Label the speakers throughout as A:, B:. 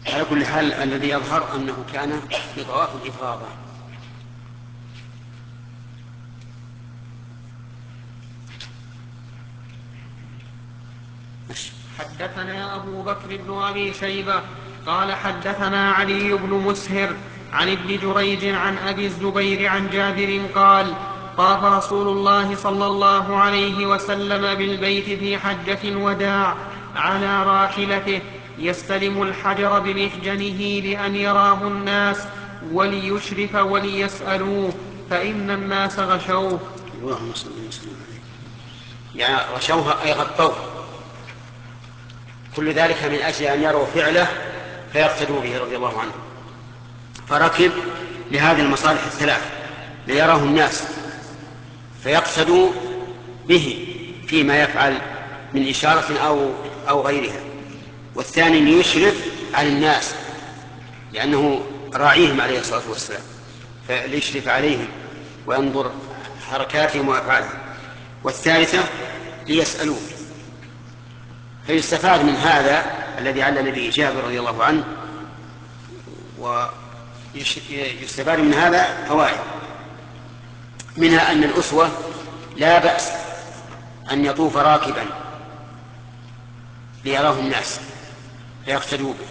A: على كل حال الذي يظهر أنه كان في طواف الإفاضة.
B: حدثنا أبو بكر بن أبي شيبة قال حدثنا علي بن مسهر عن ابن جريج عن أبي الزبير عن جابر قال طاف رسول الله صلى الله عليه وسلم بالبيت في حجة الوداع على راحلته يستلم الحجر بمحجنه لأن يراه الناس وليشرف وليسألوه فإن الناس غشوه.
A: اللهم صل وسلم عليه. يعني غشوها أي غطوه، كل ذلك من أجل أن يروا فعله فيقتدوا به رضي الله عنه. فركب لهذه المصالح الثلاث ليراه الناس فيقتدوا به فيما يفعل من إشارة أو غيرها، والثاني ليشرف على الناس لأنه راعيهم عليه الصلاة والسلام فليشرف عليهم وينظر حركاتهم وأفعالهم، والثالثة ليسألوه. فيستفاد من هذا الذي علل به جابر رضي الله عنه، ويستفاد من هذا فوائد، منها أن الأسوة لا بأس أن يطوف راكبا ليراه الناس فيقتدوا به،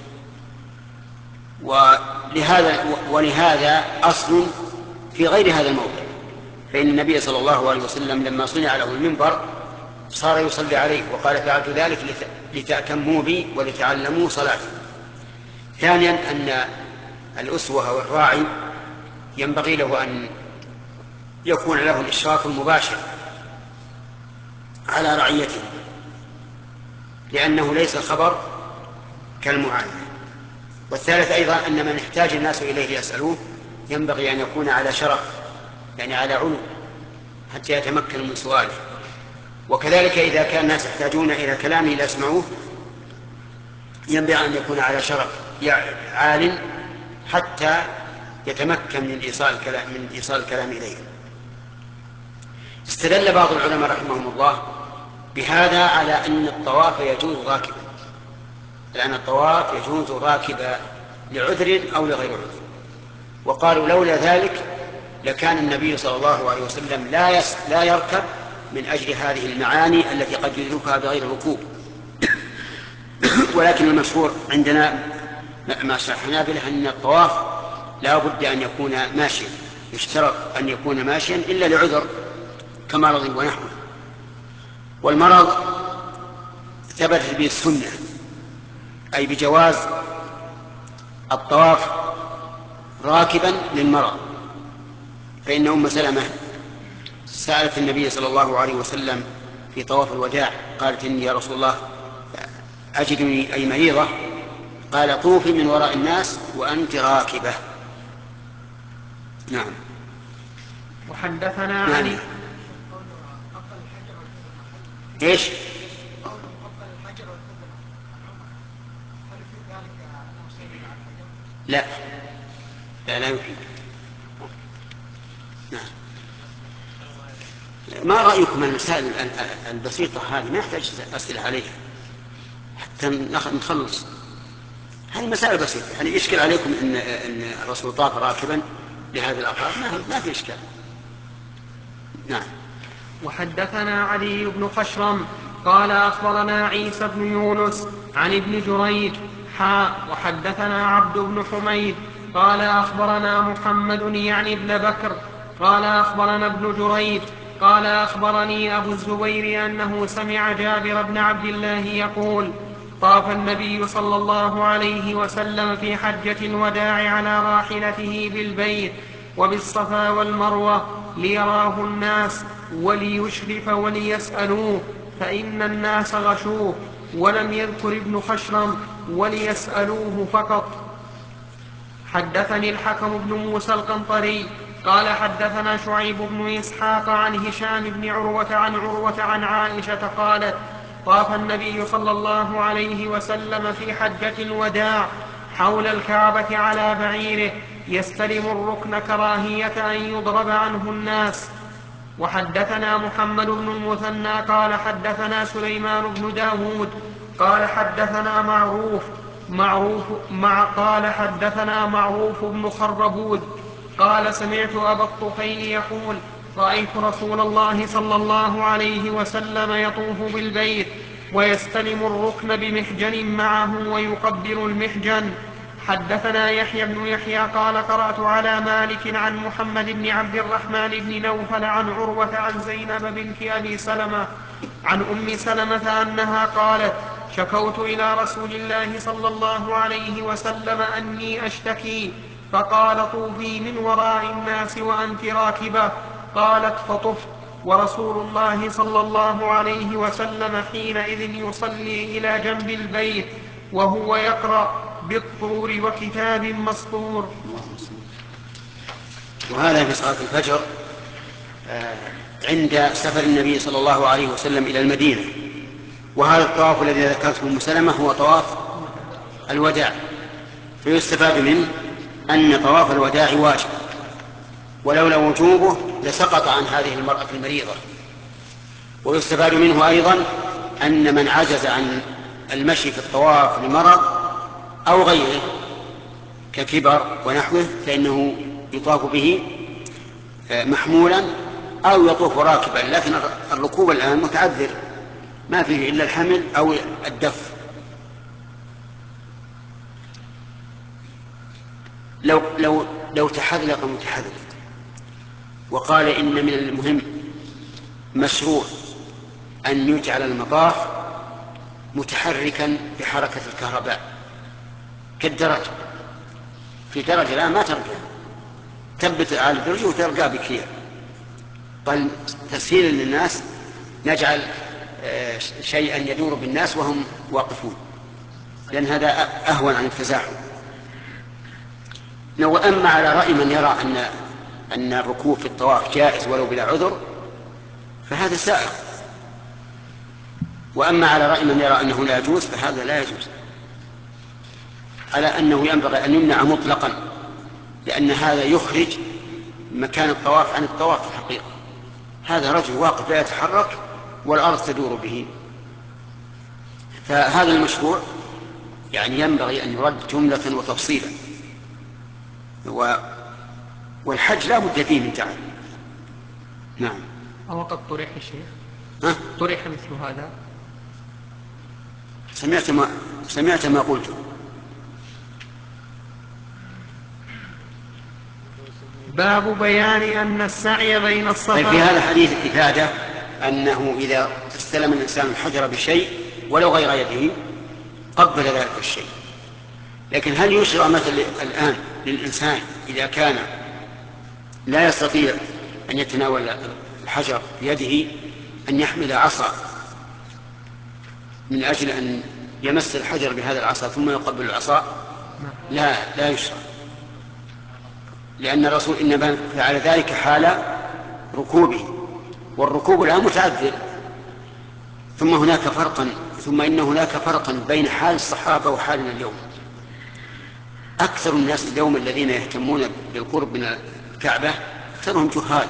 A: ولهذا أصل في غير هذا الموضع، فإن النبي صلى الله عليه وسلم لما صنع له المنبر صار يصلي عليه وقال فعلت ذلك لتأتموا بي ولتعلموا صلاتي. ثانيا أن الأسوة والراعي ينبغي له أن يكون له الإشراف المباشر على رعيته، لأنه ليس الخبر كالمعاينة. والثالث أيضا أن من احتاج الناس إليه يسألوه ينبغي أن يكون على شرف، يعني على علو، حتى يتمكن من سؤاله. وكذلك إذا كان الناس يحتاجون إلى كلامه ليسمعوه ينبغي أن يكون على شرف عال حتى يتمكن من إيصال الكلام إليه. استدل بعض العلماء رحمهم الله بهذا على أن الطواف يجوز راكبا، لأن الطواف يجوز راكبا لعذر أو لغير عذر، وقالوا لولا ذلك لكان النبي صلى الله عليه وسلم لا يركب من أجل هذه المعاني التي قد يدركها بغير ركوب. ولكن المشهور عندنا مع الحنابلة أن الطواف لا بد أن يكون ماشيا، يشترط أن يكون ماشيا إلا لعذر كمرض ونحوه. والمرض ثبتت به السنة، أي بجواز الطواف راكبا للمرض، فإن أم سلمة سألت النبي صلى الله عليه وسلم في طواف الوداع قالت إني يا رسول الله أجدني أي مريضة، قال طوفي من وراء الناس وأنت راكبة. نعم.
B: وحدثنا علي.
A: ايش؟ لا يمكن. نعم. ما رأيكم المسائل البسيطة هذه ما يحتاج أسئلة عليها حتى نخلص؟ هذه مسائل بسيطة، يعني يشكل عليكم إن الرسول طاف راكبا لهذه الأغراض؟ ما في إشكال. نعم.
B: وحدثنا علي بن خشرم قال أخبرنا عيسى بن يونس عن ابن جريج وحدثنا عبد بن حميد قال أخبرنا محمد يعني ابن بكر قال أخبرنا ابن جريج قال أخبرني أبو الزبير أنه سمع جابر بن عبد الله يقول طاف النبي صلى الله عليه وسلم في حجة الوداع على راحلته بالبيت وبالصفا والمروة ليراه الناس وليشرف وليسألوه فإن الناس غشوه، ولم يذكر ابن خشرم وليسألوه فقط. حدثني الحكم بن موسى القنطري قال حدثنا شعيب بن إسحاق عن هشام بن عروة عن عائشة قالت طاف النبي صلى الله عليه وسلم في حجة الوداع حول الكعبة على بعيره يستلم الركن كراهية أن يضرب عنه الناس. وحدثنا محمد بن المثنى قال حدثنا سليمان بن داود قال حدثنا معروف قال حدثنا معروف بن خربود قال سمعت أبا الطفيل يقول رأيت رسول الله صلى الله عليه وسلم يطوف بالبيت ويستلم الركن بمحجن معه ويقبل المحجن. حدثنا يحيى بن يحيى قال قرأت على مالك عن محمد بن عبد الرحمن بن نوفل عن عروة عن زينب بنت أبي سلمة عن أم سلمة أنها قالت شكوت إلى رسول الله صلى الله عليه وسلم أني أشتكي فقال طوفي من وراء الناس وأنت راكبة. قالت فطفت ورسول الله صلى الله عليه وسلم حينئذ يصلي إلى جنب البيت وهو يقرأ بالطور وكتاب مسطور.
A: وهذا في صلاة الفجر عند سفر النبي صلى الله عليه وسلم إلى المدينة. وهذا الطواف الذي ذكرته أم سلمة هو طواف الوداع، فيستفاد منه أن طواف الوداع واجب، ولولا وجوبه لسقط عن هذه المرأة المريضة. ويستفاد منه أيضا أن من عجز عن المشي في الطواف لمرض أو غيره ككبر ونحوه فإنه يطاف به محمولا أو يطوف راكبا، لكن الركوب الآن متعذر ما فيه إلا الحمل أو الدف. لو تحذلق متحذلق وقال إن من المهم مشروع أن يجعل المطاف متحركا بحركة الكهرباء كالدرجة، في درجة الآن ما ترقى، تثبت على الدرجة وترقى بكثير، بل تسهيلا للناس نجعل شيئا يدور بالناس وهم واقفون، لأن هذا أهون عن التزاحم. وأما على رأي من يرى أن الركوب في الطواف جائز ولو بلا عذر فهذا سائغ، وأما على رأي من يرى أنه لا يجوز فهذا لا يجوز، على أنه ينبغي أن يمنع مطلقا، لأن هذا يخرج مكان الطواف عن الطواف في الحقيقة. هذا رجل واقف لا يتحرك والأرض تدور به، فهذا المشروع يعني ينبغي أن يرد جملة وتفصيلا. والحج لا بد فيه من تعب. نعم.
B: أو قد طرح الشيخ طرح مثل هذا.
A: سمعت ما قلت.
B: باب بيان أن السعي بين الصفا.
A: في هذا الحديث إفادة أنه إذا استلم الإنسان الحجر بشيء ولو غير يده قبل ذلك الشيء. لكن هل يشرع مثل الآن للإنسان إذا كان لا يستطيع أن يتناول الحجر بيده أن يحمل عصا من أجل أن يمس الحجر بهذا العصا ثم يقبل العصا؟ لا يشرع، لأن الرسول إنما فعل ذلك حال ركوبه، والركوب الآن متعذر. ثم إن هناك فرقا بين حال الصحابة وحالنا اليوم. أكثر الناس اليوم الذين يهتمون بالقرب من الكعبة أكثرهم جهال.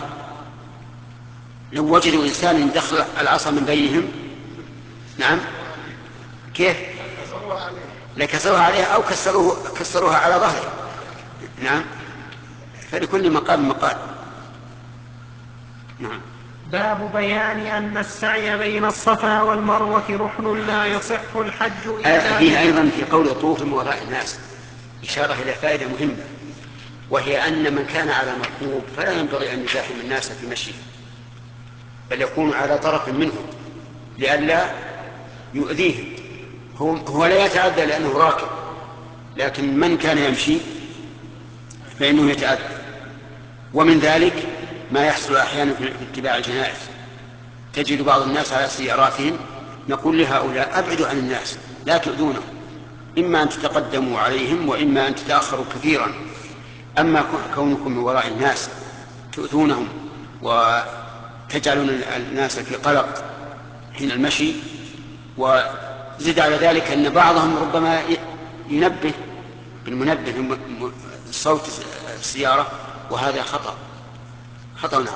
A: لو وجدوا إنسان دخل العصا من بينهم نعم كيف لكسروها عليه أو كسروها على ظهره. نعم، فلكل مقام مقال. نعم.
B: باب بيان أن السعي بين الصفا والمروة ركن لا يصح الحج إلا
A: فيه أيضا في قول طوف من وراء الناس إشارة إلى فائدة مهمة، وهي أن من كان على مركوب فلا ينبغي أن يزاحم الناس في مشيه، بل يكون على طرف منهم لئلا يؤذيهم. هو لا يتعدى لأنه راكب، لكن من كان يمشي فإنه يتعدى. ومن ذلك ما يحصل أحيانا في اتباع الجنائز، تجد بعض الناس على سياراتهم، نقول لهؤلاء أبعدوا عن الناس لا تؤذونهم، إما أن تتقدموا عليهم وإما أن تتأخروا كثيرا. أما كونكم من وراء الناس تؤذونهم وتجعلون الناس في قلق حين المشي، وزد على ذلك أن بعضهم ربما ينبه بالمنبه صوت السيارة، وهذا خطأ عظيم.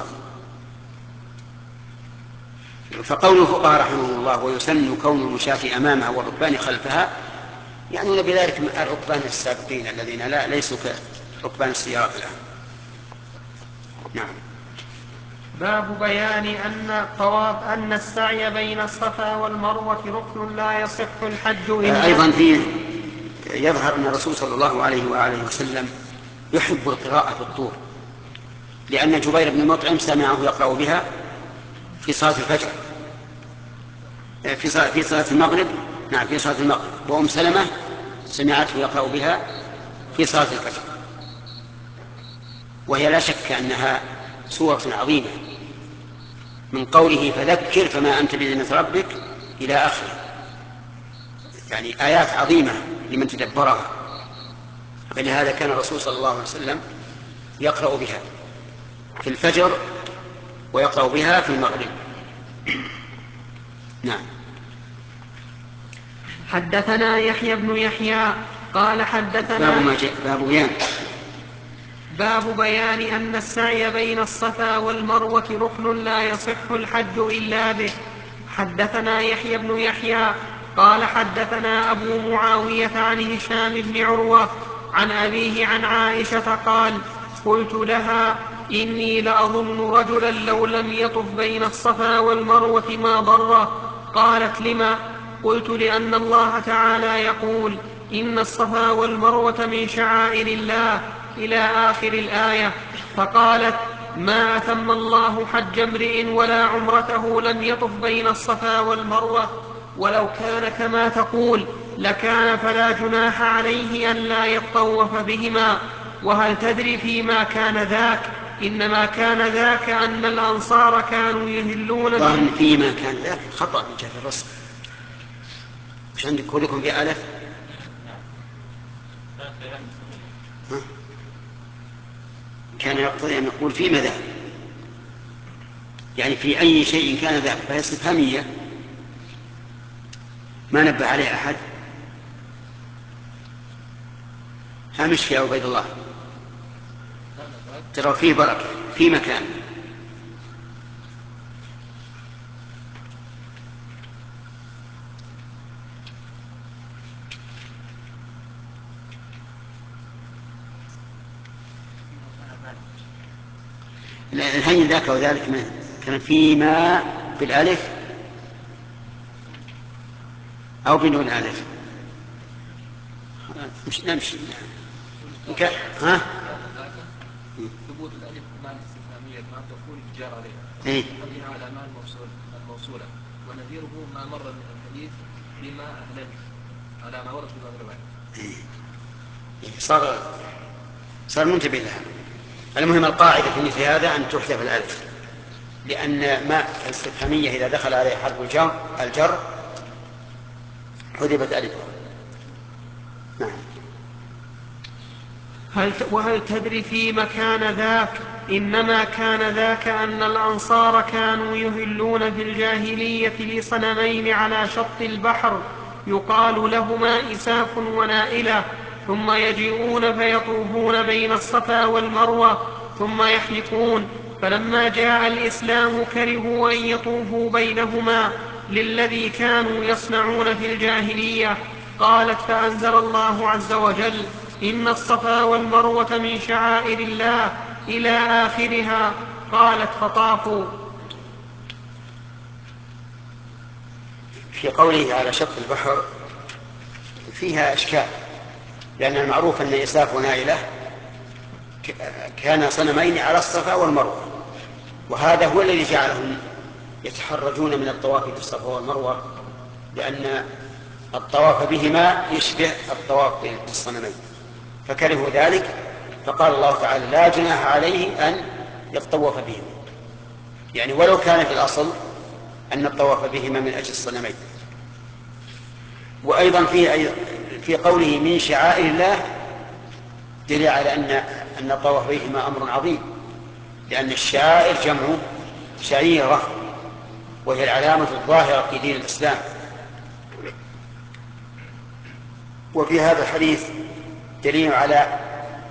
A: فقول الفقهاء رحمه الله ويسن كون المشاة أمامها والركبان خلفها يعنون بذلك الركبان السابقين الذين ليسوا كركبان السيارات الآن. نعم.
B: باب بيان أن السعي بين الصفا والمروة ركن لا يصح الحج إلا
A: أيضا فيه يظهر أن الرسول صلى الله عليه وآله وسلم يحب القراءة في الطور، لأن جبير بن مطعم سمعه يقرأ بها في صلاة الفجر، في صلاة المغرب. نعم، في صلاة المغرب. وأم سلمة سمعته يقرأ بها في صلاة الفجر، وهي لا شك أنها سورة عظيمة، من قوله فذكر فما أنت بنعمة ربك إلى آخره، يعني آيات عظيمة لمن تدبرها. فلهذا كان الرسول صلى الله عليه وسلم يقرأ بها في الفجر ويقرأ بها في المغرب. نعم.
B: حدثنا يحيى بن يحيى قال حدثنا باب بيان أن السعي بين الصفا والمروة ركن لا يصح الحج إلا به. حدثنا يحيى بن يحيى قال حدثنا أبو معاوية عن هشام بن عروة عن أبيه عن عائشة قال قلت لها إني لأظن رجلا لو لم يطف بين الصفا والمروة ما ضره. قالت لما؟ قلت لأن الله تعالى يقول إن الصفا والمروة من شعائر الله إلى آخر الآية. فقالت ما أتم الله حج امرئ ولا عمرته لم يطف بين الصفا والمروة، ولو كان كما تقول لكان فلا جناح عليه أن لا يطوف بهما. وهل تدري فيما كان ذاك؟ إنما كان ذاك أن الأنصار كانوا يهلون
A: فيما كان ذاك خطأ من جهة الرسم، مش عندك كلكم بألف؟ كان يقتضي أن يقول فيما ذاك، يعني في أي شيء كان ذاك، فهي استفهامية ما نبه عليه أحد. هامش يا عبيد الله، ترى فيه بركة في مكان. الهين ذاك وذلك كان فيما بالألف أو بدون ألف. مش نمشي ها؟
C: ثبوت الألف مع الاستفهامية مع دخول الجار عليها هذه على معنى الموصولة، ونذيره ما مر من الحديث بما أهلت على ما ورد في بعض الروايات.
A: صار منتبه لها. المهم القاعدة في مثل هذا أن تحذف الألف، لأن ما الاستفهامية إذا دخل عليه حرف الجر حذفت ألفه. نعم.
B: وهل تدري في مكان ذاك؟ إنما كان ذاك أن الأنصار كانوا يهلون في الجاهلية لصنمين على شط البحر يقال لهما إساف ونائلة، ثم يجيئون فيطوفون بين الصفا والمروة ثم يحلقون، فلما جاء الإسلام كرهوا أن يطوفوا بينهما للذي كانوا يصنعون في الجاهلية. قالت فأنزل الله عز وجل إن الصفا والمروة من شعائر الله إلى آخرها. قالت فطافوا.
A: في قوله على شط البحر فيها إشكال، لأن المعروف أن إساف ونائلة كان صنمين على الصفا والمروة، وهذا هو الذي جعلهم يتحرجون من الطواف بالصفا والمروة، لأن الطواف بهما يشبه الطواف بالصنمين، فكرهوا ذلك، فقال الله تعالى لا جناح عليه أن يطوف بهما، يعني ولو كان في الأصل أن الطواف بهما من أجل الصنمين. وأيضا في قوله من شعائر الله دليل على أن الطواف بهما أمر عظيم، لأن الشعائر جمع شعيرة، وهي العلامة الظاهرة في دين الإسلام. وفي هذا الحديث دليل على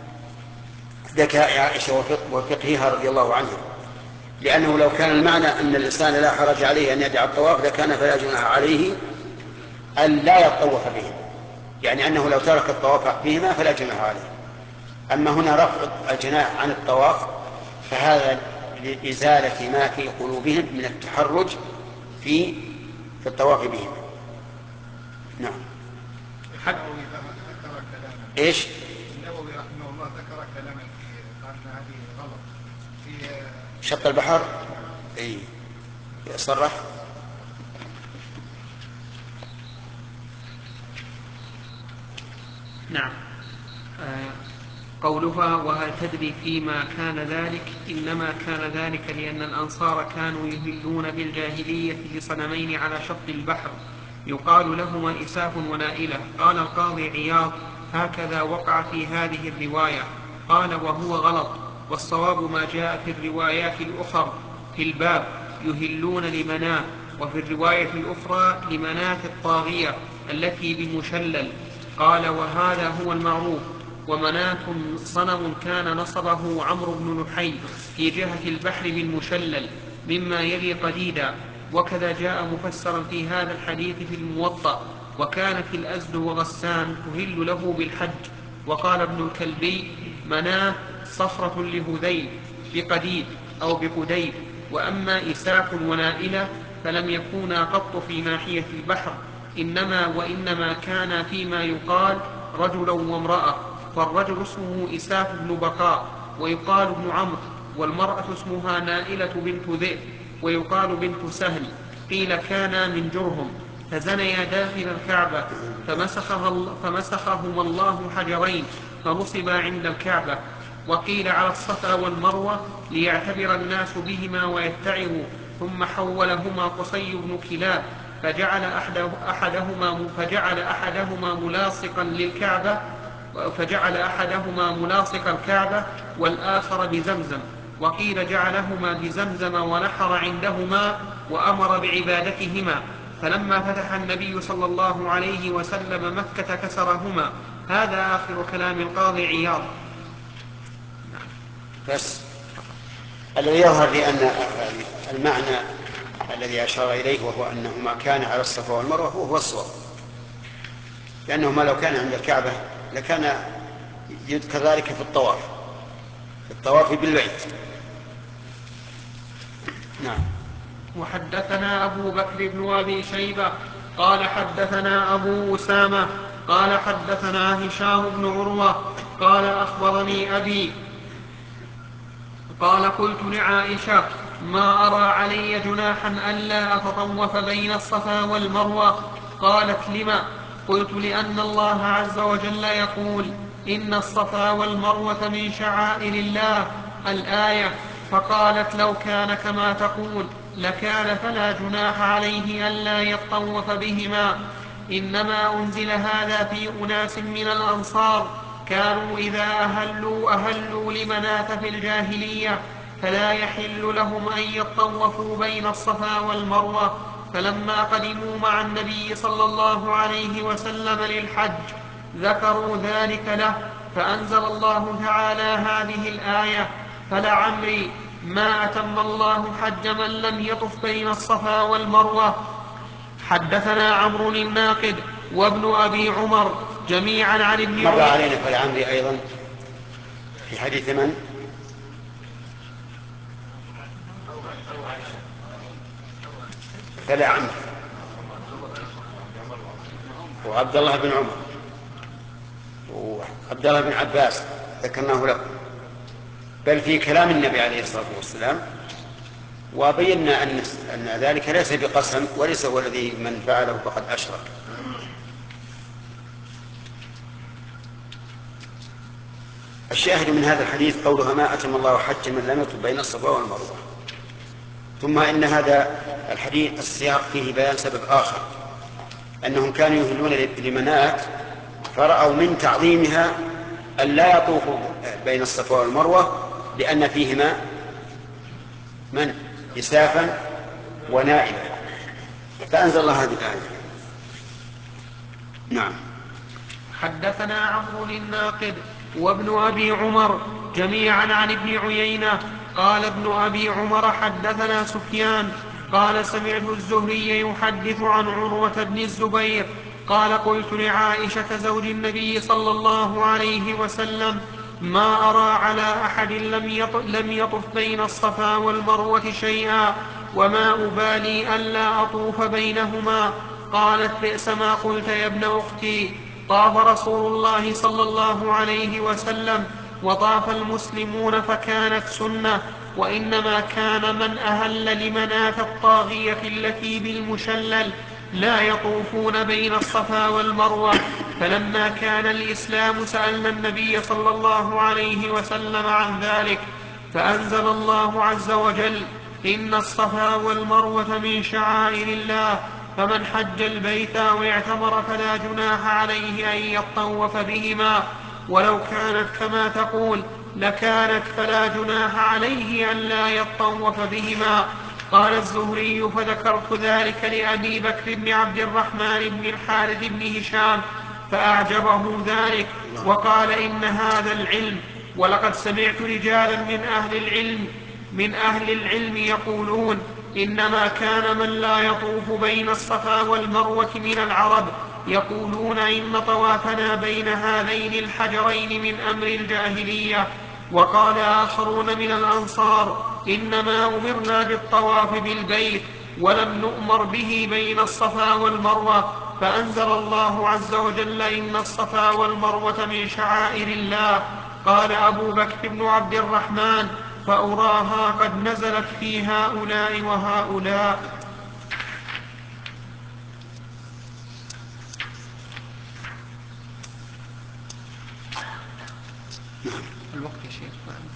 A: ذكاء عائشة وفقهها رضي الله عنها، لأنه لو كان المعنى أن الإنسان لا حرج عليه أن يدع الطواف لكان فلا جناح عليه أن لا يطوف به، يعني أنه لو ترك الطواف بهما فلا جناح عليه. أما هنا رفع الجناح عن الطواف فهذا لإزالة ما في قلوبهم من التحرج في الطواف بهما. نعم. ايش؟
D: النووي رحمه الله ذكر كلاما فيه قال ان هذه غلط في
A: شط البحر. اي صرح.
B: نعم. قولها وهل تدري فيما كان ذلك؟ إنما كان ذلك لأن الأنصار كانوا يهلون بالجاهلية بصنمين على شط البحر يقال لهما إساف ونائلة. قال القاضي عياض هكذا وقع في هذه الرواية. قال وهو غلط، والصواب ما جاء في الروايات الأخرى في الباب يهلون لمناه، وفي الرواية الأخرى لمناة الطاغية التي بمشلل. قال وهذا هو المعروف. ومناة صنم كان نصبه عمرو بن لحي في جهة البحر بالمشلل مما يلي قديدا، وكذا جاء مفسرا في هذا الحديث في الموطأ. وكانت الأزد وغسان تهل له بالحج. وقال ابن الكلبي مناه صخرة لهذيل بقديد أو بقديد. وأما إساف ونائلة فلم يكونا قط في ناحية البحر، وإنما كان فيما يقال رجلا وامرأة، فالرجل اسمه إساف بن بقاء ويقال ابن عمرو، والمرأة اسمها نائلة بنت ذئب ويقال بنت سهل. قيل كانا من جرهم فزنيا داخل الكعبة فمسخهما الله حجرين فنصبا عند الكعبة. وقيل على الصفا والمروة ليعتبر الناس بهما ويتعظوا، ثم حولهما قصي بن كلاب فجعل أحدهما ملاصق الكعبة والآخر بزمزم. وقيل جعلهما بزمزم ونحر عندهما وأمر بعبادتهما. فلما فتح النبي صلى الله عليه وسلم مكة كسرهما. هذا آخر كلام القاضي عياض.
A: بس الذي يظهر لي أن المعنى الذي أشار إليه وهو أنهما كان على الصفا والمروة هو الصواب، لأنهما لو كان عند الكعبة لكان يذكر ذلك في الطواف بالبيت. نعم.
B: وحدثنا أبو بكر بن أبي شيبة قال حدثنا أبو أسامة قال حدثنا هشام بن عروة قال أخبرني أبي قال قلت لعائشة ما أرى علي جناحا ألا أتطوف بين الصفا والمروة. قالت لما؟ قلت لأن الله عز وجل يقول إن الصفا والمروة من شعائر الله الآية. فقالت لو كان كما تقول لكان فلا جناح عليه ألا يطوف بهما. إنما أنزل هذا في أناس من الأنصار كانوا إذا أهلوا لمناة في الجاهلية فلا يحل لهم أن يطوفوا بين الصفا والمروة. فلما قدموا مع النبي صلى الله عليه وسلم للحج ذكروا ذلك له، فأنزل الله تعالى هذه الآية فلعمري ما أتم الله حج من لم يطف بين الصفا والمروة. حدثنا عمرو الناقد وابن أبي عمر جميعا عن ابن
A: مر علينا فلعمري أيضا في حديث من؟ فلعمري وعبد الله بن عمر وعبد الله بن عباس ذكرناه لكم، بل في كلام النبي عليه الصلاة والسلام. وبينا أن ذلك ليس بقسم وليس هو الذي من فعله فقد أشرك. الشاهد من هذا الحديث قولها ما أتم الله حج من لم يطف بين الصفا والمروة. ثم إن هذا الحديث السياق فيه بيان سبب آخر، أنهم كانوا يهلون لمناة فرأوا من تعظيمها أن لا يطوفوا بين الصفا والمروة لأن فيهما من إسافا ونائلا، فأنزل الله هذه الآية. نعم.
B: حدثنا عمرو الناقد وابن أبي عمر جميعا عن ابن عيينة قال ابن أبي عمر حدثنا سفيان قال سمعت الزهري يحدث عن عروة بن الزبير قال قلت لعائشة زوج النبي صلى الله عليه وسلم ما أرى على أحد لم يطف بين الصفا والمروة شيئا وما أبالي ألا أطوف بينهما. قالت بئس ما قلت يا ابن أختي، طاف رسول الله صلى الله عليه وسلم وطاف المسلمون فكانت سنة، وإنما كان من أهل لمناة الطاغية التي بالمشلل لا يطوفون بين الصفا والمروة. فلما كان الإسلام سألنا النبي صلى الله عليه وسلم عن ذلك، فأنزل الله عز وجل إن الصفا والمروة من شعائر الله فمن حج البيت أو اعتمر فلا جناح عليه أن يطوف بهما، ولو كانت كما تقول لكانت فلا جناح عليه أن لا يطوف بهما. قال الزهري فذكرت ذلك لأبي بكر بن عبد الرحمن بن الحارث بن هشام فأعجبه ذلك وقال إن هذا العلم، ولقد سمعت رجالا من أهل العلم يقولون إنما كان من لا يطوف بين الصفا والمروة من العرب يقولون إن طوافنا بين هذين الحجرين من أمر الجاهلية. وقال آخرون من الأنصار إنما أمرنا بالطواف بالبيت ولم نؤمر به بين الصفا والمروة، فأنزل الله عز وجل إن الصفا والمروة من شعائر الله. قال أبو بكر بن عبد الرحمن فأراها قد نزلت في هؤلاء وهؤلاء.
C: الوقت يا شيخ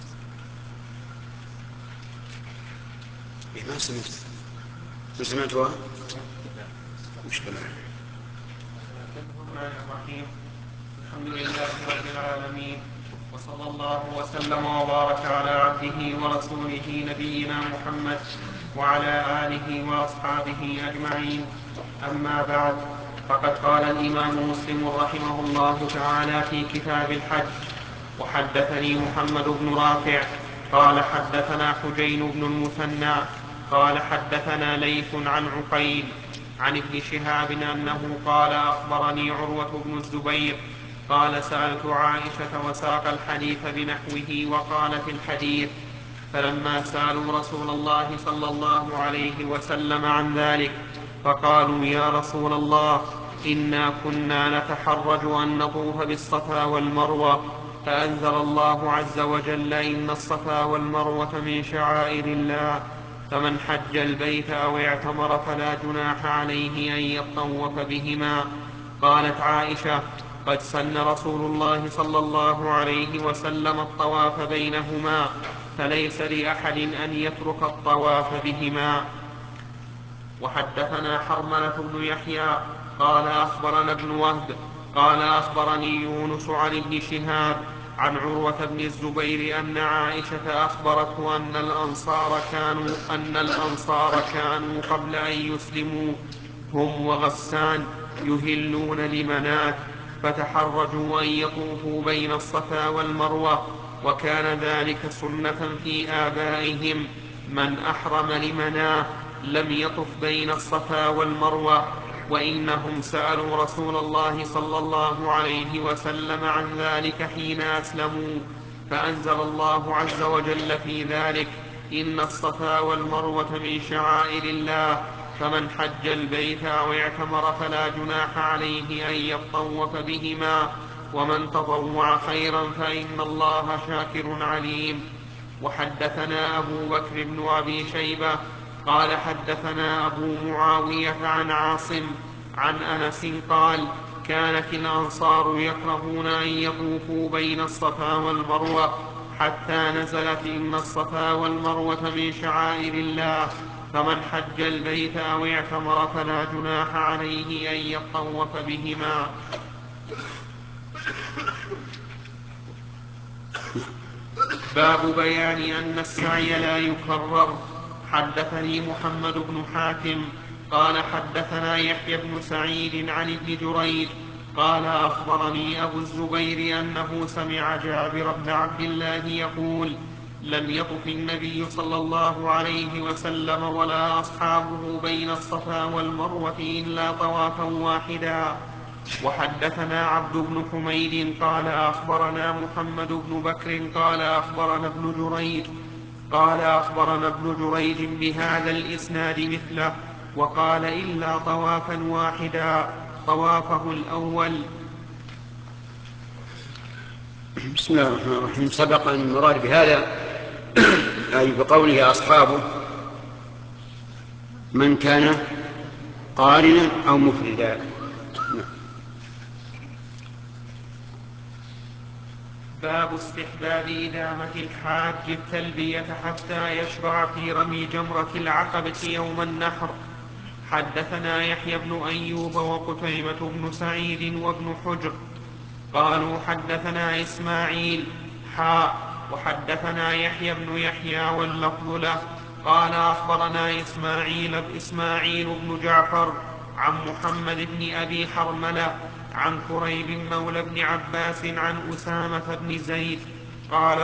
A: ما سمعتها مشكلة.
B: الحمد لله رب العالمين، وصلى الله وسلم وبارك على عبده ورسوله نبينا محمد وعلى آله وأصحابه أجمعين. أما بعد، فقد قال الإمام مسلم رحمه الله تعالى في كتاب الحج: وحدثني محمد بن رافع قال حدثنا حجين بن المثنى قال حدثنا ليث عن عقيل عن ابن شهاب أنه قال أخبرني عروة بن الزبير قال سألت عائشة وساق الحديث بنحوه وقال في الحديث: فلما سألوا رسول الله صلى الله عليه وسلم عن ذلك فقالوا: يا رسول الله، إنا كنا نتحرج أن نطوف بالصفا والمروة، فأنزل الله عز وجل إن الصفا والمروة من شعائر الله فمن حج البيت أو اعتمر فلا جناح عليه أن يطوف بهما. قالت عائشة: قد سن رسول الله صلى الله عليه وسلم الطواف بينهما، فليس لأحد أن يترك الطواف بهما. وحدثنا حرملة بن يحيى قال أخبرنا ابن وهب قال أخبرني يونس عن ابن شهاب عن عروة بن الزبير أن عائشة أخبرته أن الأنصار كانوا قبل أن يسلموا هم وغسان يهلون لمنات، فتحرجوا أن يطوفوا بين الصفا والمروة، وكان ذلك سنة في آبائهم. من أحرم لمناه لم يطف بين الصفا والمروة، وإنهم سألوا رسول الله صلى الله عليه وسلم عن ذلك حين أسلموا، فأنزل الله عز وجل في ذلك: إن الصفا والمروة من شعائر الله فمن حج البيت أو اعتمر فلا جناح عليه أن يطوف بهما، ومن تطوع خيرا فإن الله شاكر عليم. وحدثنا أبو بكر بن أبي شيبة قال حدثنا أبو معاوية عن عاصم عن أنس قال: كانت الأنصار يكرهون أن يطوفوا بين الصفا والمروة حتى نزلت إن الصفا والمروة من شعائر الله فمن حج البيت أو اعتمر فلا جناح عليه أن يطوف بهما. باب بيان أن السعي لا يكرر. حدثني محمد بن حاتم قال حدثنا يحيى بن سعيد عن ابن جريج قال أخبرني أبو الزبير أنه سمع جابر بن عبد الله يقول: لم يطف النبي صلى الله عليه وسلم ولا أصحابه بين الصفا والمروة إلا طوافا واحدا، وحدثنا عبد بن حميد قال أخبرنا محمد بن بكر قال أخبرنا ابن جريج بهذا الإسناد مثله، وقال إلا طوافا واحدا طوافه الأول.
A: بسم الله الرحمن الرحيم. سبق أن المراد بهذا أي بقوله أصحابه من كان قارنا أو مفردا.
B: باب استحباب إدامة الحاج التلبية حتى يشرع في رمي جمرة العقبة يوم النحر. حدثنا يحيى بن أيوب وقتيبة بن سعيد وابن حجر قالوا حدثنا إسماعيل وحدثنا يحيى بن يحيى واللفظ له قال أخبرنا إسماعيل بن جعفر عن محمد بن أبي حرملة عن كريب مولى بن عباس عن أسامة بن زيد قال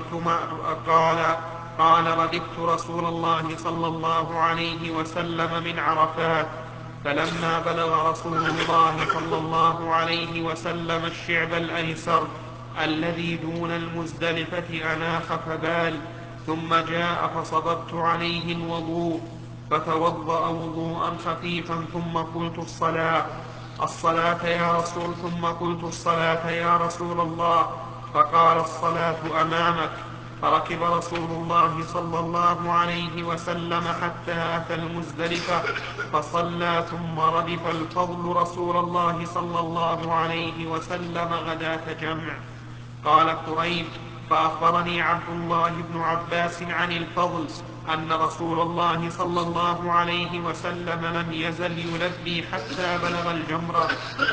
B: ردفت رسول الله صلى الله عليه وسلم من عرفات، فلما بلغ رسول الله صلى الله عليه وسلم الشعب الأيسر الذي دون المزدلفة أناخ فبال، ثم جاء فصببت عليه الوضوء فتوضأ وضوءا خفيفا ثم قلت الصلاة يا رسول الله، فقال الصلاة أمامك. فركب رسول الله صلى الله عليه وسلم حتى أتى المزدلفة فصلى، ثم ردف الفضل رسول الله صلى الله عليه وسلم غداة جمع. قال كريب فأخبرني عبد الله بن عباس عن الفضل أن رسول الله صلى الله عليه وسلم لم يزل يلبي حتى بلغ الجمرة.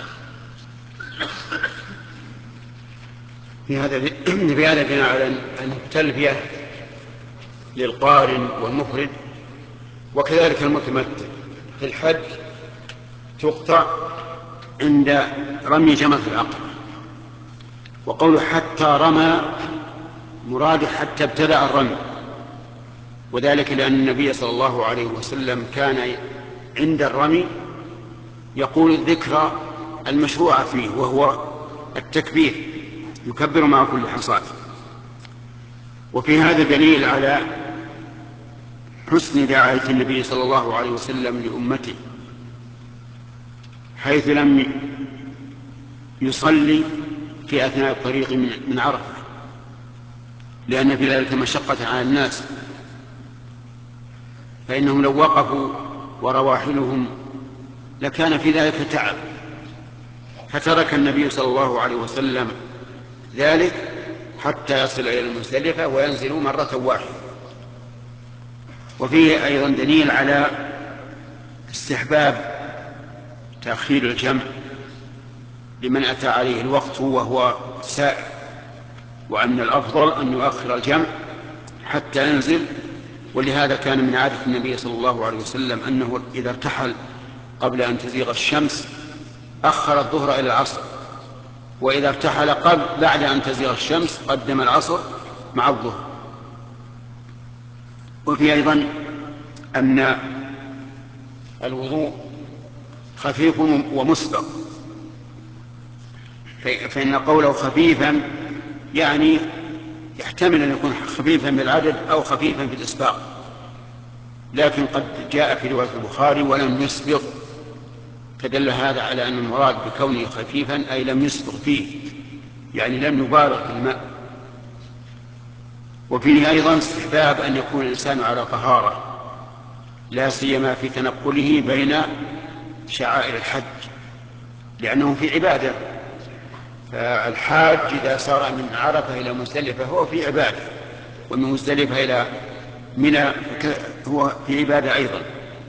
A: في هذا بناء على أن التلبية للقارن والمفرد وكذلك المتمتع في الحج تقطع عند رمي جمرة العقبة. وقوله حتى رمى مراد حتى ابتدأ الرمي، وذلك لأن النبي صلى الله عليه وسلم كان عند الرمي يقول الذكر المشروع فيه وهو التكبير، يكبر مع كل حصاة. وفي هذا دليل على حسن رعاية النبي صلى الله عليه وسلم لأمته، حيث لم يصلي في أثناء الطريق من عرفة، لأن في ذلك مشقة على الناس، فإنهم لو وقفوا ورواحلهم لكان في ذلك تعب، فترك النبي صلى الله عليه وسلم ذلك حتى يصل إلى المزدلفة وينزل مرة واحدة. وفيه أيضا دليل على استحباب تأخير الجمع لمن أتى عليه الوقت وهو سائر، وأن الأفضل أن يؤخر الجمع حتى ينزل. ولهذا كان من عادة النبي صلى الله عليه وسلم أنه إذا ارتحل قبل أن تزيغ الشمس أخر الظهر إلى العصر، وإذا ارتحل بعد أن تزيغ الشمس قدم العصر مع الظهر. وفي أيضا أن الوضوء خفيف ومسبق، فإن قوله خفيفا يعني يحتمل أن يكون خفيفا بالعدد أو خفيفا في الإسباق، لكن قد جاء في رواية البخاري ولم يسبق، فدل هذا على أن المراد بكونه خفيفا أي لم يسبق فيه، يعني لم يبالغ في الماء. وفيه أيضا استحباب أن يكون الإنسان على طهارة، لا سيما في تنقله بين شعائر الحج، لأنه في عبادة. فالحاج إذا سار من عرفة إلى مزدلفة هو في عبادة، ومن مزدلفة إلى منى هو في عبادة أيضا.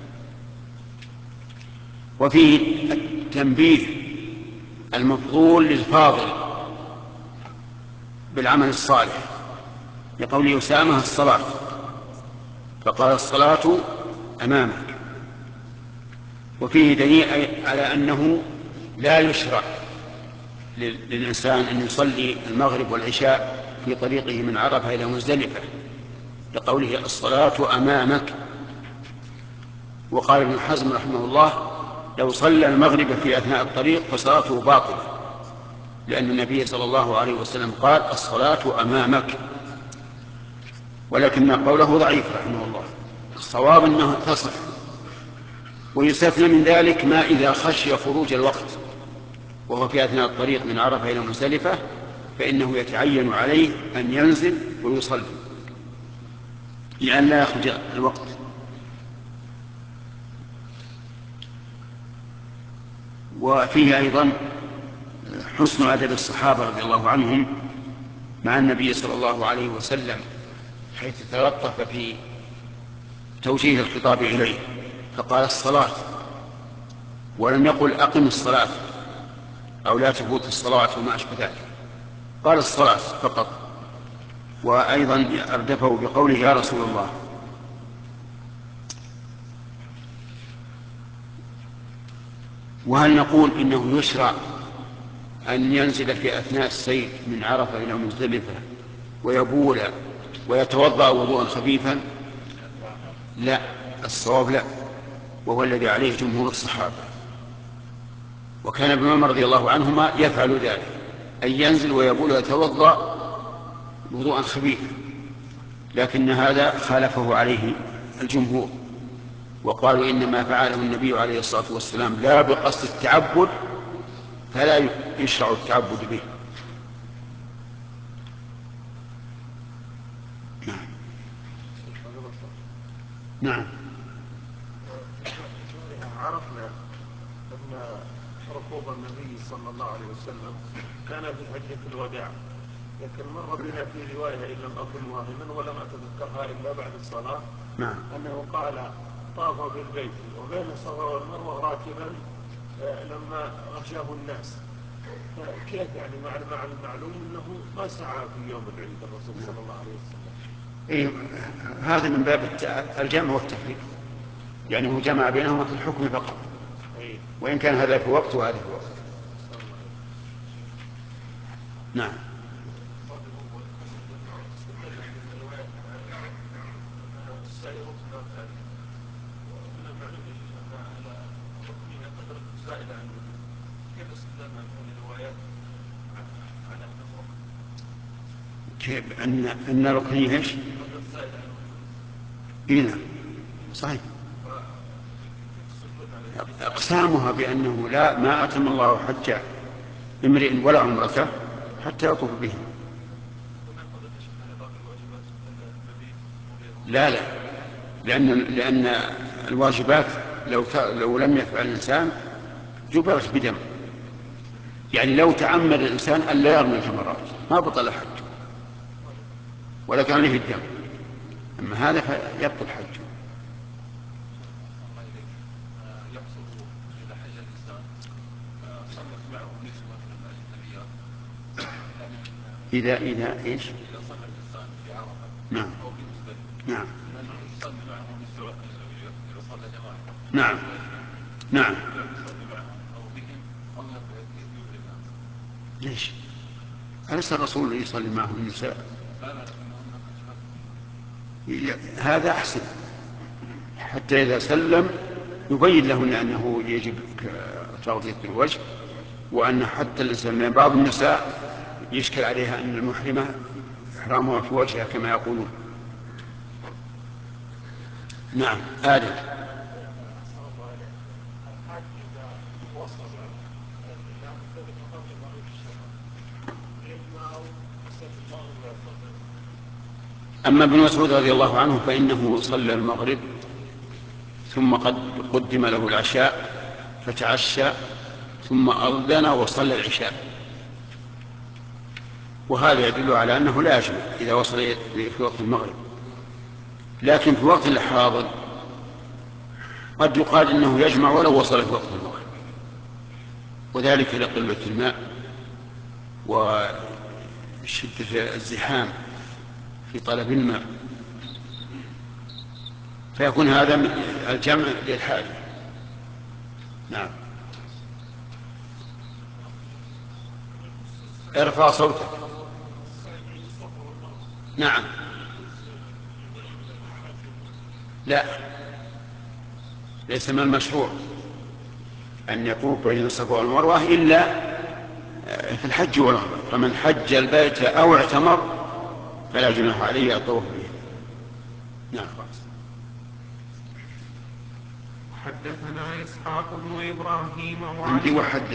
A: وفيه التنبيه المفضول للفاضل بالعمل الصالح، لقول أسامة الصلاة، فقال الصلاة أمامك. وفيه دليل على أنه لا يشرع للإنسان أن يصلي المغرب والعشاء في طريقه من عرفة إلى مزدلفة، لقوله الصلاة أمامك. وقال ابن حزم رحمه الله لو صلى المغرب في أثناء الطريق فصلاته باطلة، لأن النبي صلى الله عليه وسلم قال الصلاة أمامك، ولكن قوله ضعيف رحمه الله. الصواب أنه تصح، ويستثنى من ذلك ما إذا خشي خروج الوقت وهو في أثناء الطريق من عرفة إلى مزدلفة، فإنه يتعين عليه أن ينزل ويصلي لأن لا يخرج الوقت. وفيه أيضا حسن أدب الصحابة رضي الله عنهم مع النبي صلى الله عليه وسلم، حيث تلطف في توجيه الخطاب إليه، فقال الصلاة ولم يقل أقم الصلاة أو لا تفوت الصلاة وما أشبه ذلك، قال الصلاة فقط. وأيضا أردفه بقوله يا رسول الله. وهل نقول إنه يشرع أن ينزل في أثناء السير من عرفة إلى مزدلفة ويبول ويتوضأ وضوءا خفيفا؟ لا، الصواب لا، وهو الذي عليه جمهور الصحابة. وكان ابن عمر رضي الله عنهما يفعل ذلك، أن ينزل ويبول ويتوضأ وضوءا خفيفا، لكن هذا خالفه عليه الجمهور، وقالوا إنما فعله النبي عليه الصلاة والسلام لا بقصد التعبد، فلا يشرع التعبد به. نعم.
E: عرفنا أن ركوب النبي صلى الله عليه وسلم كان في حجة الوداع، لكن مر بنا في رواية إن لم أكن واهما ولم أتذكرها إلا بعد الصلاة،
A: نعم.
E: أنه قال طاف بالبيت وبين الصفا والمروة راكبا لما غشاه الناس. كيف يعني مع المعلوم أنه ما سعى في يوم العيد الرسول صلى الله عليه وسلم؟
A: إيه، هذا من باب الجمع والتفريق، يعني هو جمع بينهما في الحكم فقط، وإن كان هذا في وقت وهذا في وقت. نعم. كيف أن ركنيه إيش؟ إيه، صحيح. أقسامها بأنه لا، ما أتم الله حج امرئ ولا عمرته حتى يطوف به. لا، لأن الواجبات لو لم يفعل الإنسان جبرت بدم، يعني لو تعمد الإنسان أن لا يرمي الجمرات ما بطل حج ولا كان له الدم، أما هذا فيبطل حج. إذا إيش؟ نعم. نعم. نعم. نعم. ليش؟ أليس الرسول يصلي معه النساء؟ هذا أحسن، حتى إذا سلم يبين لهن أنه يجب تغطية الوجه، وأن حتى الإنسان بعض النساء يشكل عليها أن المحرمة إحرامها في وجهها كما يقولون. نعم. آدم. أما ابن مسعود رضي الله عنه فإنه صلى المغرب ثم قدم له العشاء فتعشى ثم أذن وصلى العشاء، وهذا يدل على أنه لا يجمع إذا وصل في وقت المغرب، لكن في وقت الحاضر قد يقال إنه يجمع ولو وصل في وقت المغرب، وذلك لقلة الماء وشدة الزحام في طلب الماء، فيكون هذا الجمع للحاجة. نعم. ارفع صوتك. نعم. لا، ليس من المشروع. أن يطوف بين الصفا والمروة إلا في الحج والعمرة، فمن حج البيت أو اعتمر فلا جناح عليه الطواف به. نعم.
B: حدثنا إسحاق بن إبراهيم
A: عندي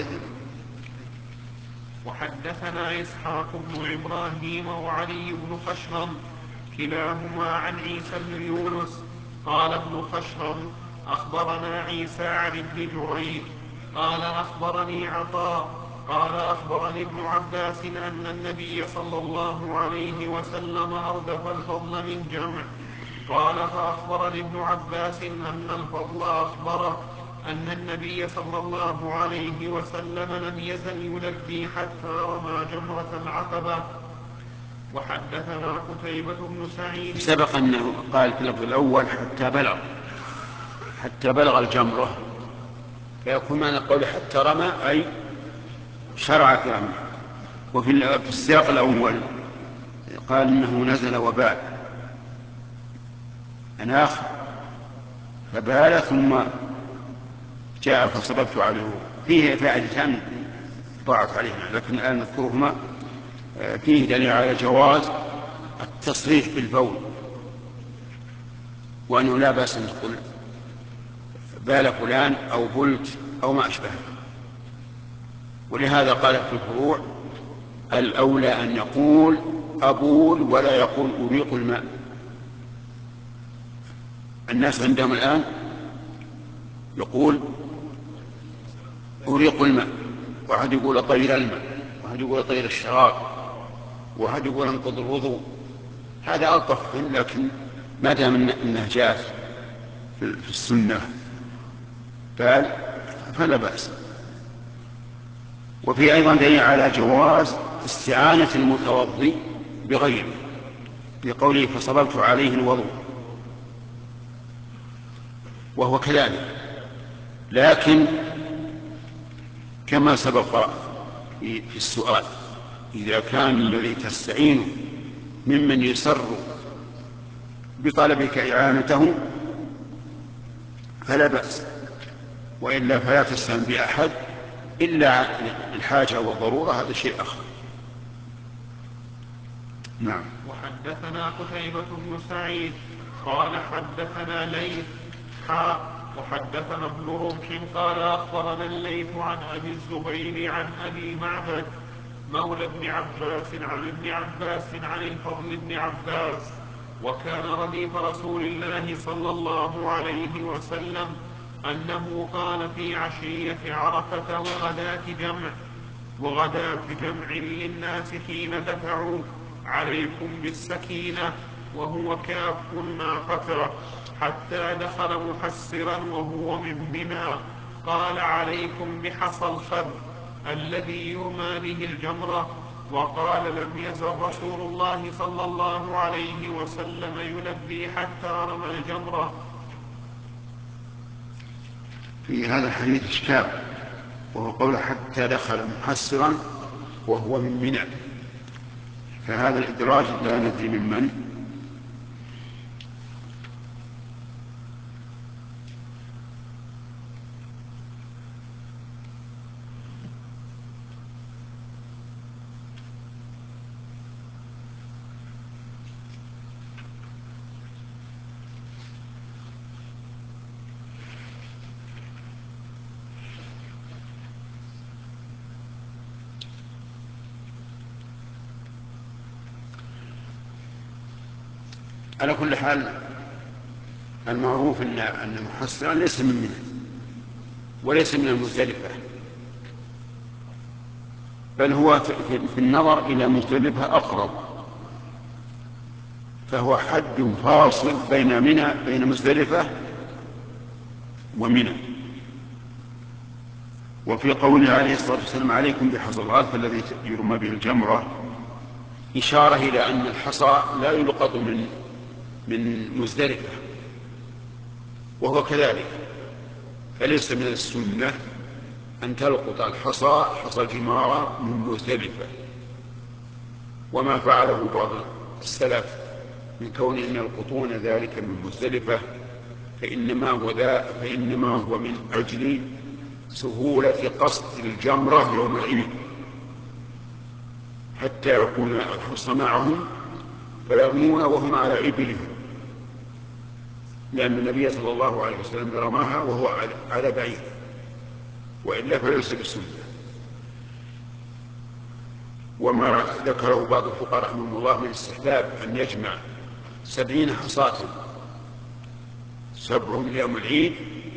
B: وحدثنا إسحاق بن إبراهيم وعلي بن خشرم كلاهما عن عيسى بن يونس قال ابن خشرم أخبرنا عيسى عن ابن جريج قال أخبرني عطاء قال أخبرني ابن عباس أن النبي صلى الله عليه وسلم أردف الفضل من جمع. قال فأخبرني ابن عباس أن الفضل أخبره أن النبي صلى الله عليه وسلم لم يزل يلبي حتى رمى جمرة العقبة. وحدثنا قتيبة بن سعيد.
A: سبق أنه قال في اللفظ الأول حتى بلغ الجمرة، فيكون معنى قوله حتى رمى أي شرع في رمي. وفي السياق الأول قال إنه نزل وبال أناخ فبال ثم جاء فصببت عليه. فيه فائدتان ضاعت عليهما لكن الآن نذكرهما. فيه دليل على جواز التصريح بالبول، وأنه لا بأس أن تقول بال فلان أو بلت أو ما أشبهه. ولهذا قال في الفروع الأولى أن يقول أبول ولا يقول أريق الماء. الناس عندهم الآن يقول أريق الماء، واحد يقول أطير الماء، واحد يقول أطير الشراب، واحد يقول أنقض الوضوء. هذا ألطف، لكن ما دام أنه جاء في السنة فلا بأس. وفي أيضا دليل على جواز استعانة المتوضي بغيره بقوله فصببت عليه الوضوء، وهو كذلك، لكن كما سبق في السؤال إذا كان الذي تستعين ممن يسر بطلبك إعانته فلا بأس، وإلا فلا تستعين بأحد إلا الحاجة والضرورة، هذا شيء آخر. نعم.
B: وحدثنا قتيبة بن سعيد قال حدثنا ليث وحدثنا ابن رمح قال أخبرنا الليث عن أبي الزبير عن أبي معبد مولى ابن عباس عن ابن عباس عن الفضل بن عباس وكان رديف رسول الله صلى الله عليه وسلم أنه قال في عشية عرفة وغداة جمع للناس حين دفعوا عليكم بالسكينة وهو كاف ناقته حتى دخل محسرا وهو من منى قال عليكم بحصى الخب الذي يرمى به الجمرة. وقال لم يزل رسول الله صلى الله عليه وسلم يلبي حتى رمى الجمرة.
A: في هذا الحديث إشكال، وهو قول حتى دخل محسرا وهو من منى، فهذا الإدراج لا ندري من. على كل حال المعروف أن محسرا ليس من منى وليس من المزدلفة، بل هو في النظر إلى مزدلفة أقرب، فهو حد فاصل بين مزدلفة ومنى. وفي قوله عليه الصلاة والسلام عليكم بحصى الغرف الذي يرمى به الجمرة إشارة إلى أن الحصى لا يلقط من مزدلفة، وهو كذلك، فليس من السنة أن تلقط حصى الجمار من مزدلفة، وما فعله بعض السلف من كونهم يلقطون ذلك من مزدلفة فإنما هو من أجل
F: سهولة قصد الجمرة يوم العيد حتى يكون الحصى معهم فيرمون وهم على إبلهم، لأن النبي صلى الله عليه وسلم رماها وهو على بعير، وإلا فليس بالسنة. وما ذكره بعض الفقهاء رحمهم الله من استحباب أن يجمع 70 حصاة 7 ليوم العيد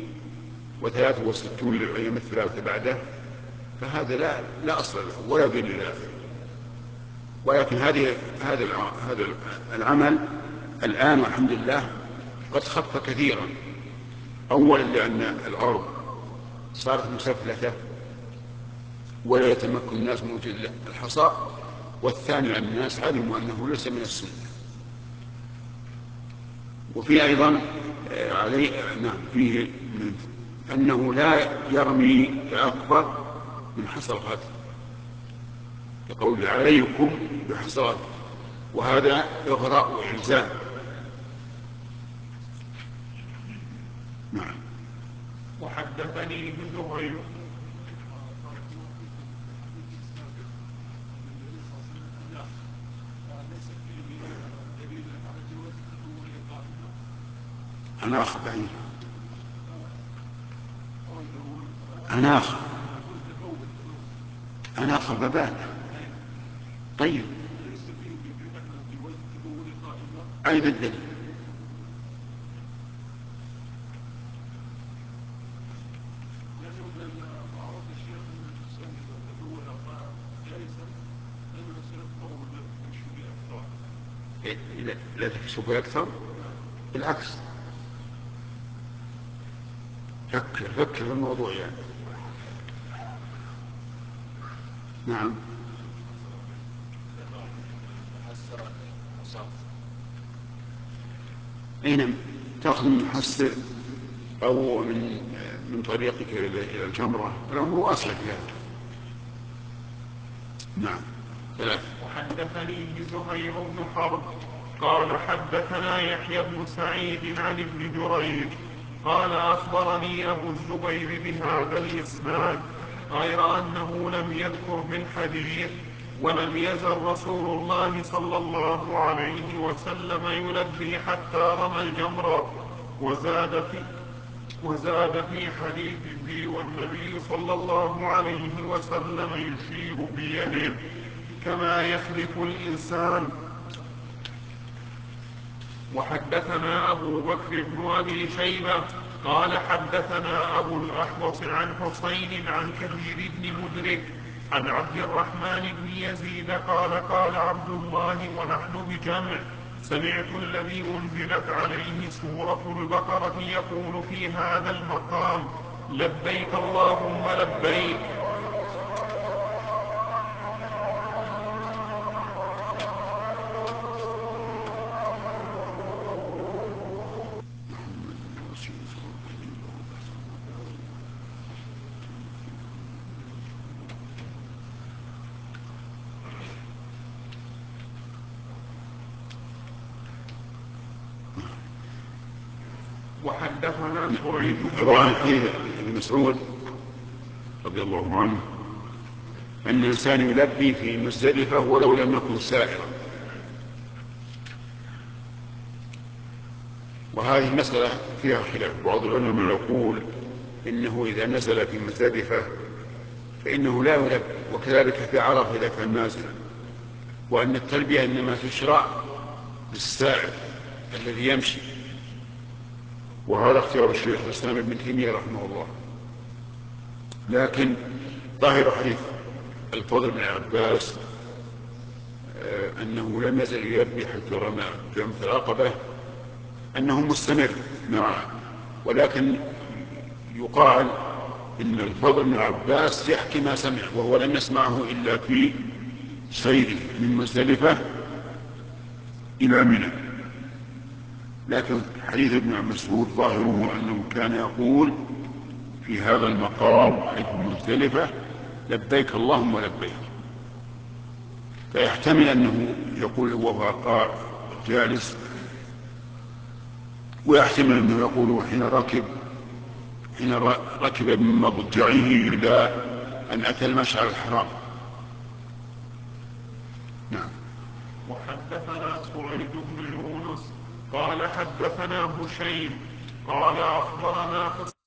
F: و63 للأيام الثلاثة بعده، فهذا لا أصل له ولا دليل له. ولكن هذا العمل الآن والحمد لله قد خف كثيرا، أولا لأن الأرض صارت مسفلتة ولا يتمكن الناس من وجود الحصى، والثاني أن الناس علموا أنه ليس من السنة. وفي أيضا فيه أنه لا يرمي بأكبر من حصى الغد، يقول عليكم بحصى الغد، وهذا إغراء وإلزام. نعم.
E: وحدثني ابن زهير
F: أناخ ببال. طيب أين الدليل؟ لا تكسب أكثر، بالعكس فكر في الموضوع يعني. نعم. أين تأخذ من محسر أو من طريقك إلى الجمرة؟ الأمر أصلح هذا. نعم.
E: وحدثني زهير بن حرب قال حدثنا يحيى بن سعيد عن ابن جريج قال أخبرني أبو الزبير بهذا الإسناد غير أنه لم يذكر من حديث ولم يزل رسول الله صلى الله عليه وسلم يلبي حتى رمى الجمرة. وزاد في حديث بي والنبي صلى الله عليه وسلم يشير بيده كما يخلف الإنسان. وحدثنا أبو بكر بن أبي شيبة قال حدثنا أبو الأحوص عن حسين عن كثير بن مدرك عن عبد الرحمن بن يزيد قال قال عبد الله ونحن بجمع سمعت الذي أنزلت عليه سورة البقرة يقول في هذا المقام لبيك اللهم لبيك. وحدثنا سعيد
F: بن مسعود رضي الله عنه أن الإنسان يلبي في مزدلفة ولو لم يكن سائرا، وهذه المسألة فيها خلاف. بعض العلماء يقول إنه إذا نزل في مزدلفة فإنه لا يلبي، وكذلك في عرفة إذا كان نازلا، وأن التلبية إنما تشرع للسائر الذي يمشي. وهذا اختيار الشيخ الإسلام ابن تيمية رحمه الله. لكن ظاهر حديث الفضل بن عباس أنه لم يزل يلبي حتى رمى جمرة العقبة أنه مستمر معه، ولكن يقال إن الفضل بن عباس يحكي ما سمع وهو لم يسمعه إلا في سيره من مزدلفة إلى منى. لكن حديث ابن مسعود ظاهره أنه كان يقول في هذا المقام حيث مزدلفة لبيك اللهم لبيك، فيحتمل أنه يقول وهو جالس، ويحتمل أنه يقول حين ركب من مضجعه إلى أن أتى المشعر الحرام. نعم.
E: وحدثنا سويد بن يونس قال حدثنا هشيم قال أخبرنا